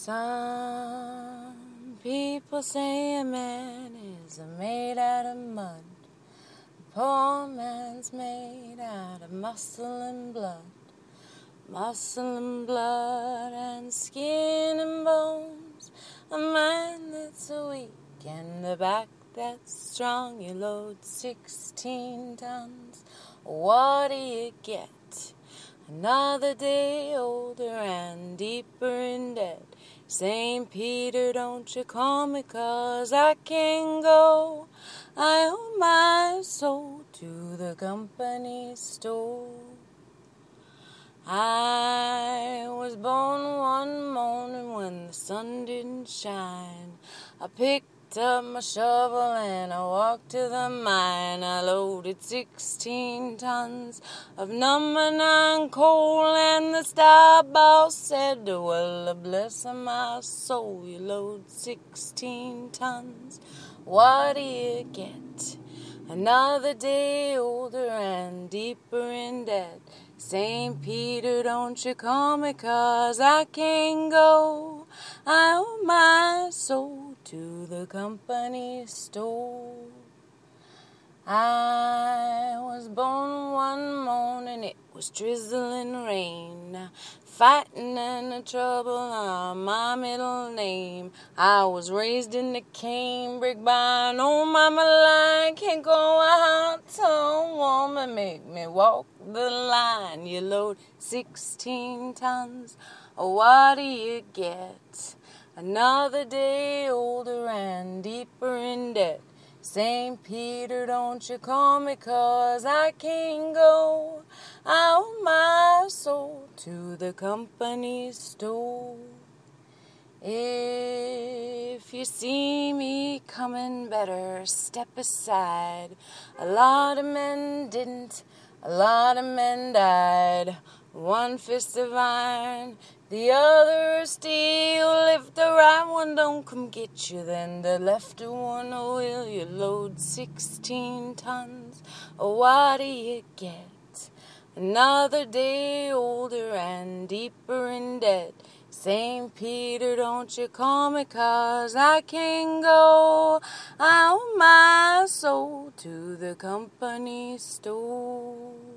Some people say a man is made out of mud. A poor man's made out of muscle and blood. Muscle and blood and skin and bones. A mind that's weak and a back that's strong. You load 16 tons. What do you get? Another day older and deeper in debt. St. Peter, don't you call me 'cause I can't go. I owe my soul to the company store. I was born one morning when the sun didn't shine. I picked up my shovel and I walked to the mine. I loaded 16 tons of number 9 coal, and the star boss said, well, bless my soul, you load 16 tons. What do you get? Another day older and deeper in debt. St. Peter, don't you call me 'cause I can't go. I owe my soul to the company store. I was born one morning, it was drizzling rain. Fighting and trouble on my middle name. I was raised in the canebrake by an old mama line. Can't go out to a woman, make me walk the line. You load 16 tons, what do you get? Another day older and deeper in debt. St. Peter, don't you call me 'cause I can't go. I owe my soul to the company store. If you see me coming, better step aside. A lot of men didn't, a lot of men died. One fist of iron, the other of steel. If the right one don't come get you, then the left one will. You load 16 tons, what do you get? Another day older and deeper in debt. St. Peter, don't you call me 'cause I can't go. I owe my soul to the company store.